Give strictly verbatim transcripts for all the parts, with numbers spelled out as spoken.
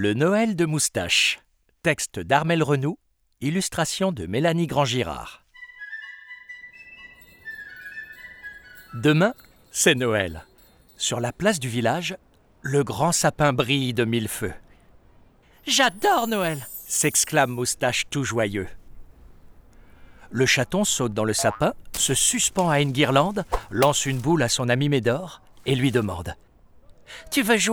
Le Noël de Moustache. Texte d'Armel Renoux, illustration de Mélanie Grand-Girard. Demain, c'est Noël. Sur la place du village, le grand sapin brille de mille feux. « J'adore Noël !» s'exclame Moustache tout joyeux. Le chaton saute dans le sapin, se suspend à une guirlande, lance une boule à son ami Médor et lui demande « Tu veux jouer ?»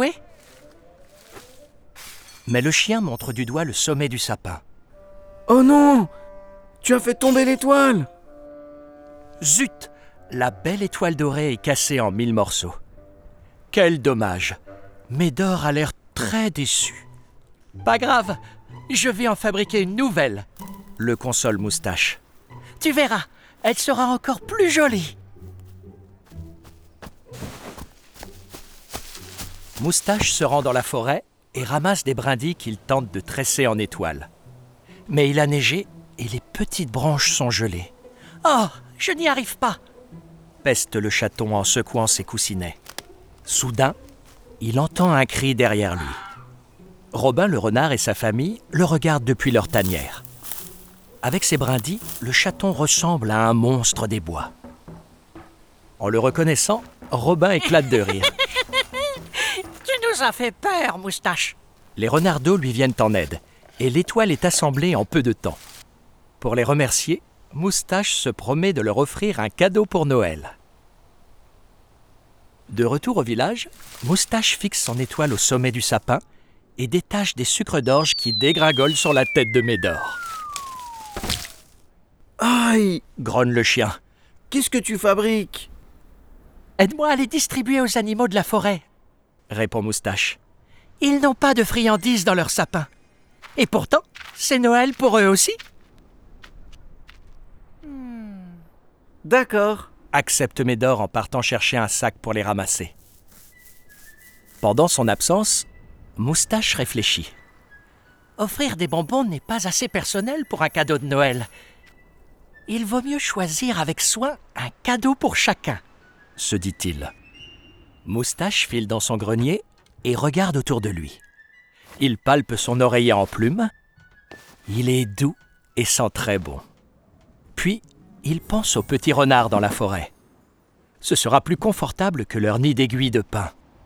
Mais le chien montre du doigt le sommet du sapin. « Oh non! Tu as fait tomber l'étoile !» Zut! La belle étoile dorée est cassée en mille morceaux. Quel dommage! Médor a l'air très déçu. « Pas grave, je vais en fabriquer une nouvelle !» le console Moustache. « Tu verras, elle sera encore plus jolie !» Moustache se rend dans la forêt et ramasse des brindilles qu'il tente de tresser en étoiles. Mais il a neigé et les petites branches sont gelées. « Oh, je n'y arrive pas !» peste le chaton en secouant ses coussinets. Soudain, il entend un cri derrière lui. Robin le renard et sa famille le regardent depuis leur tanière. Avec ses brindilles, le chaton ressemble à un monstre des bois. En le reconnaissant, Robin éclate de rire. Tu nous as fait peur, Moustache. Les renardeaux lui viennent en aide et l'étoile est assemblée en peu de temps. Pour les remercier, Moustache se promet de leur offrir un cadeau pour Noël. De retour au village, Moustache fixe son étoile au sommet du sapin et détache des sucres d'orge qui dégringolent sur la tête de Médor. « Aïe !» grogne le chien. « Qu'est-ce que tu fabriques ?»« Aide-moi à les distribuer aux animaux de la forêt, » répond Moustache. « Ils n'ont pas de friandises dans leur sapin. Et pourtant, c'est Noël pour eux aussi. » D'accord, accepte Médor en partant chercher un sac pour les ramasser. Pendant son absence, Moustache réfléchit. Offrir des bonbons n'est pas assez personnel pour un cadeau de Noël. Il vaut mieux choisir avec soin un cadeau pour chacun, se dit-il. Moustache file dans son grenier et regarde autour de lui. Il palpe son oreiller en plumes. Il est doux et sent très bon. Puis, il pense aux petits renards dans la forêt. Ce sera plus confortable que leur nid d'aiguilles de pin.